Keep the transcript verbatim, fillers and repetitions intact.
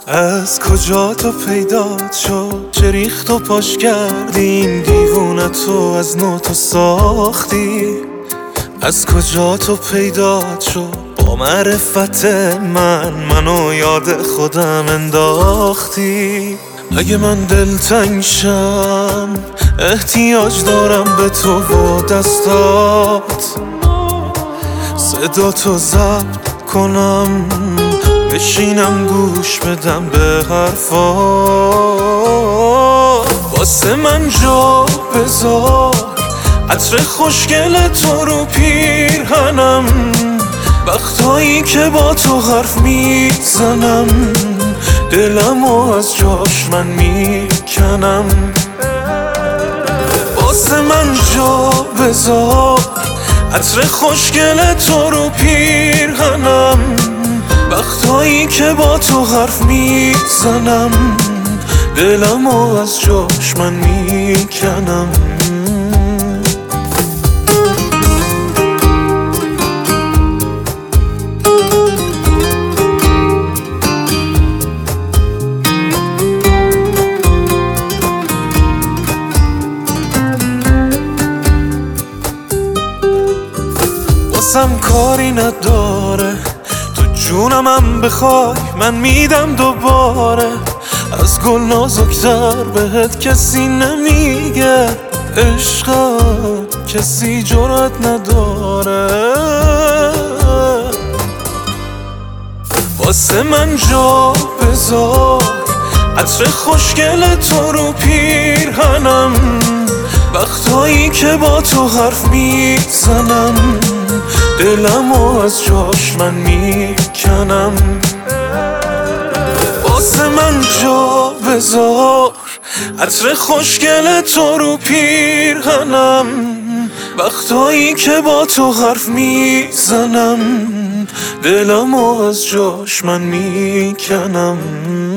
از کجا تو پیدا شد، چه ریخت و پاش کردی این دیوونه تو از نو تو ساختی. از کجا تو پیدا شد، با معرفت من منو یاد خودم انداختی. اگه من دلتنگ شم احتیاج دارم به تو و دستات، صدا تو ضبط کنم بشینم گوش بدم به حرفات. واسه من جا بذار عطر خوشگل تو رو پیرهنم، وقتایی که با تو حرف میزنم دلمو از جاش من میکنم. واسه من جا بذار عطر خوشگل تو رو پیرهنم، وقتایی که با تو حرف میزنم دلمو از جاش من میکنم. واسم کاری نداره تو جونمم بخوای من میدم دوباره. از گل نازکتر بهت کسی نمیگه، عشقم کسی جرأت نداره. واسه من جا بذار عطر خوشگل تو رو پیرهنم، وقتایی که با تو حرف میزنم دلمو از جاش من میکنم. واسه من جا بذار عطر خوشگل تو رو پیرهنم، وقتایی که با تو حرف میزنم دلمو از جاش من میکنم.